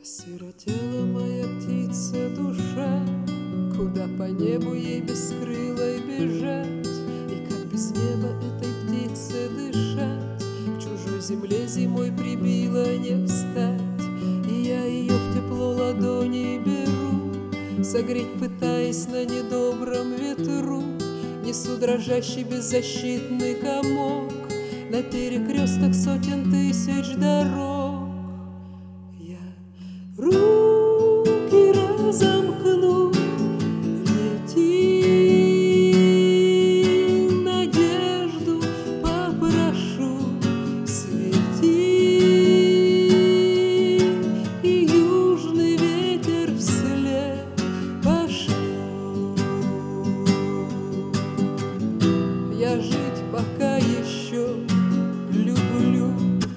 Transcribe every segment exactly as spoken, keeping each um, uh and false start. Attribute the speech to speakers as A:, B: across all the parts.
A: Осиротела моя птица душа, куда по небу ей бескрылой бежать, и как без неба этой птице дышать. К чужой земле зимой прибила не встать, и я ее в тепло ладони беру, согреть пытаясь на недобром ветру. Несу дрожащий беззащитный комок на перекрестках сотен тысяч дорог. Руки разомкну, лети, надежду попрошу, свети, и южный ветер вслед пошлю. Я жить пока еще люблю,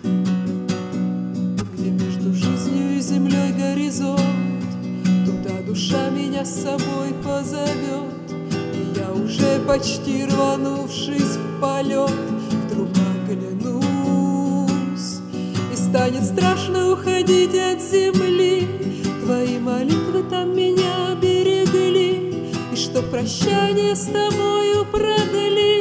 A: где между жизнью и землей горизонт, туда душа меня с собой позовет. И я уже почти рванувшись в полет, вдруг оглянусь, и станет страшно уходить от земли. Твои молитвы там меня берегли, и что прощание с тобою продлить.